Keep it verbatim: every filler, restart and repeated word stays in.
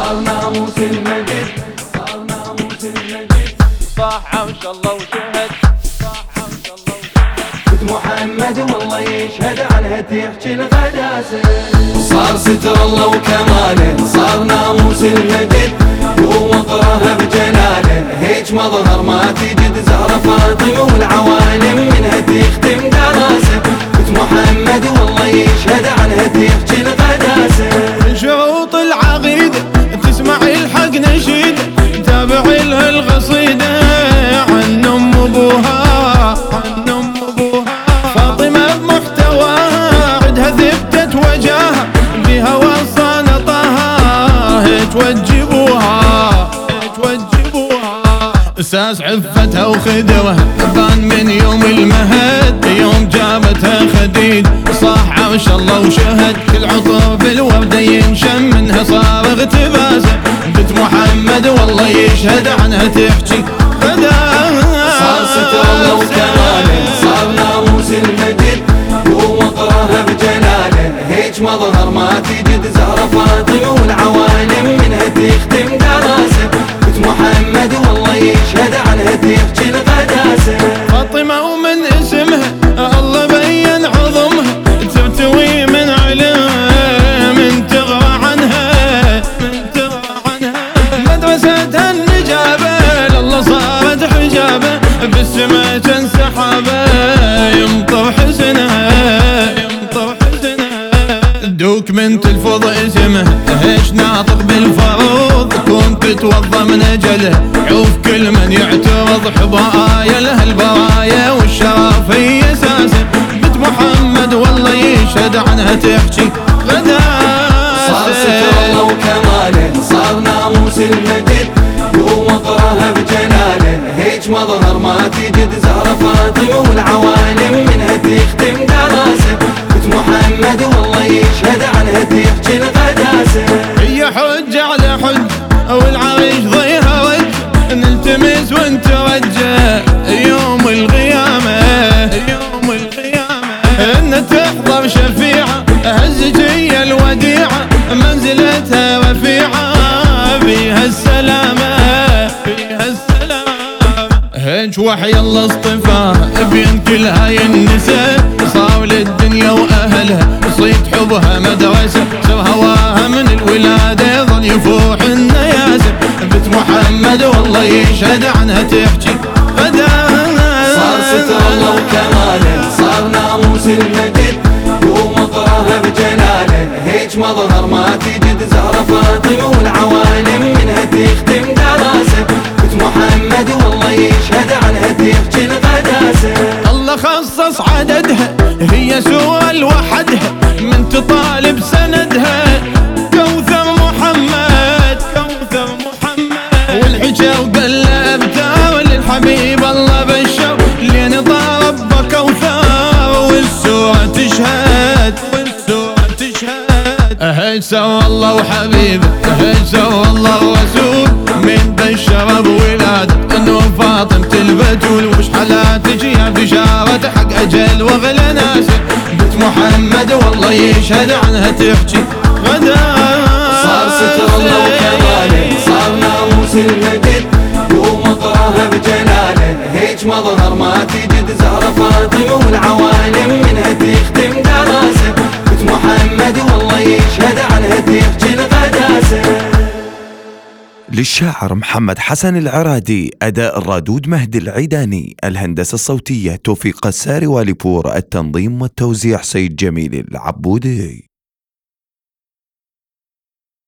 صار ناموس المجد، صار ناموس المجد. صاح عوش الله وشهد، صاح عوش الله وشهد. بنت محمد والله يشهد عنها تحكي القداسة. صار ستر الله وكماله، صار ناموس المجد ووقرها بجلاله. هيج مظهر ما تجد زهرة فاطمة والعوالم منها تختم دراسة. بنت محمد والله يشهد عنها تحكي القداسة. شروط العقيدة تسمعي الحق نشيد، تابعي لها القصيدة عن ام ابوها، عن ام ابوها. فاطمة بمحتواها عدها ثبتت وجاها، بها وصانا طه توجبوها، توجبوها. اساس عفتها وخدوها بان من يوم المهد، يوم جابتها خديد صاح عوش الله وشهد. كل عطر بالوردة ينشم منها صار اغتباسه. بنت محمد والله يشهد عنها تحكي غداسة. صار ستر الله وكماله، صار ناموس المجد ووقرها بجلاله. هيج مظهر ما تجد زهرة فاطمة والعوالم منها تختم دراسة. بنت محمد والله يشهد عنها تحكي القداسة. فاطمة ومن اسمها الله بين عظمها، ترتوي من علم تغرى عنها، من تغرى عنها. مدرسة النجابة لله صارت حجابة، بالسما كان سحابة يمطر حسنها، يمطر حسنها. دوك من تلفظ اسمها هيش ناطق بالفروض، كنت تتوضى من اجله عوف كل من يعترض. حبايا لها البرايا والشرف هي اساسه. بنت محمد والله يشهد عنها تحكي غداسة. صار ستر الله وكماله، صار ناموس المجد ووقرها بجلاله. هيج مظهر ما تجد زهرة فاطمة والعوالم منها تختم دراسة. بنت محمد والله يشهد عنها تحكي القداسة. هي حجة على حج والعريش ضيها وجه، نلتمس ونترجى يوم القيامة، يوم القيامة. ان تحضر شفيعة هالزكية الوديعة، منزلتها رفيعة فيها السلامة، فيها السلامة. هيج وحي الله اصطفاها بين كل هاي النساء، صار للدنيا واهلها صيت حبها مدرسة. سر هواها من الولادة يظل يفوح النياسة. بنت محمد والله يشهد عنها تحكي غداسة. صار ستر الله وكماله، صار ناموس المجد ومطرها بجلاله. هيج مظهر ما تجد زهرة فاطمة والعوالم منها تختم دراسة. بنت محمد والله يشهد عنها تحكي القداسة. الله خصص عددها هي سورة لوحدها، من تطالب سندها كوثر محمد، كوثر محمد. والحجة وقلبتها للحبيب الله بشر، لين ضرب كوثر والسورة تشهد، والسورة تشهد. هيج سوى الله وحبيبه، هيج سوى الله ورسول، من بشر بولادة انه فاطمة البتول. وش حلا تجيها بشارة حق اجل واغلى ناسه. بنت محمد والله يشهد عنها تحكي غداسة. صار ستر الله وكماله، صار ناموس المجد ومطرها بجلاله. هيج مظهر ما تجد زهرة فاطمة والعوالم منها تختم دراسة. بنت محمد والله يشهد عنها تحكي القداسة. للشاعر محمد حسن العرادي، أداء الرادود مهدي العيداني، الهندسة الصوتية توفيق الساري واليبور، التنظيم والتوزيع سيد جميل العبودي.